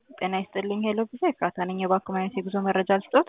ጤና ይስጥልኝ ሄሎ ጊዜ ኤፍራታ ነኝ። የባንክ ማይነስ የጉዞ መረጃ ልስጦት?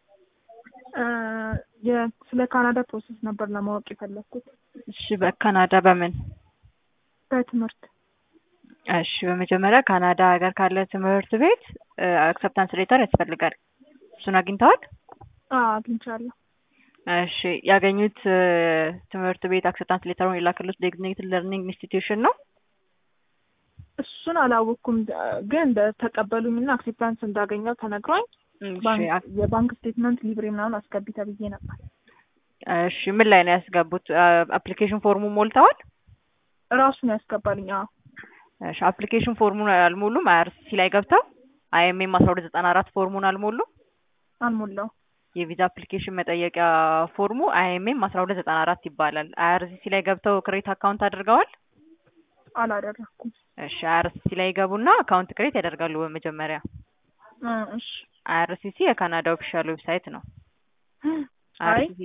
ስለ ካናዳ ፕሮሰስ ነበር ለማወቅ የፈለኩት። እሺ በካናዳ በምን? በትምህርት። እሺ በመጀመሪያ ካናዳ ሀገር ካለ ትምህርት ቤት አክሰፕታንስ ሌተር ያስፈልጋል። እሱን አግኝተዋል? አግኝቻለሁ። እሺ ያገኙት ትምህርት ቤት አክሰፕታንስ ሌተሩን የላከሉት ዴዚግኔትድ ለርኒንግ ኢንስቲትዩሽን ነው? እሱን አላወቅኩም፣ ግን እንደተቀበሉኝና አክሴፕታንስ እንዳገኘው ተነግሮኝ የባንክ ስቴትመንት ሊብሬ ምናምን አስገቢ ተብዬ ነበር። እሺ ምን ላይ ነው ያስገቡት? አፕሊኬሽን ፎርሙ ሞልተዋል? ራሱን ያስገባልኝ። እሺ አፕሊኬሽን ፎርሙን አልሞሉም? አይአርሲሲ ላይ ገብተው አይኤምኤም 1294 ፎርሙን አልሞሉም? አልሞላው። የቪዛ አፕሊኬሽን መጠየቂያ ፎርሙ አይኤምኤም 1294 ይባላል። አይአርሲሲ ላይ ገብተው ክሬት አካውንት አድርገዋል? አላደረኩም። እሺ አይአርሲሲ ላይ ገቡና አካውንት ክሬት ያደርጋሉ በመጀመሪያ። እሺ አይአርሲሲ የካናዳ ኦፊሻል ዌብሳይት ነው። አይአርሲሲ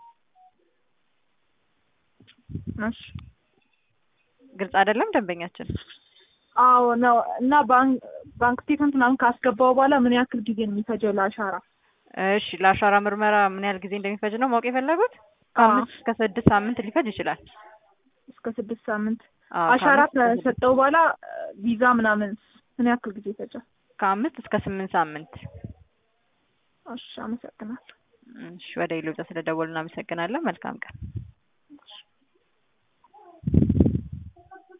እሺ ግልጽ አይደለም ደንበኛችን? አዎ ነው። እና ባንክ ስቴትመንት ምናምን ካስገባው በኋላ ምን ያክል ጊዜ ነው የሚፈጀው ለአሻራ? እሺ ለአሻራ ምርመራ ምን ያህል ጊዜ እንደሚፈጅ ነው ማወቅ የፈለጉት? ከ5 እስከ 6 ሳምንት ሊፈጅ ይችላል። እስከ 6 ሳምንት። አሻራ ከሰጠው በኋላ ቪዛ ምናምን ምን ያክል ጊዜ ይፈጃል? ከ5 እስከ 8 ሳምንት። እሺ አመሰግናለሁ። እሺ ወደ ኢሉዛ ስለደወሉ እናመሰግናለን። መልካም ቀን።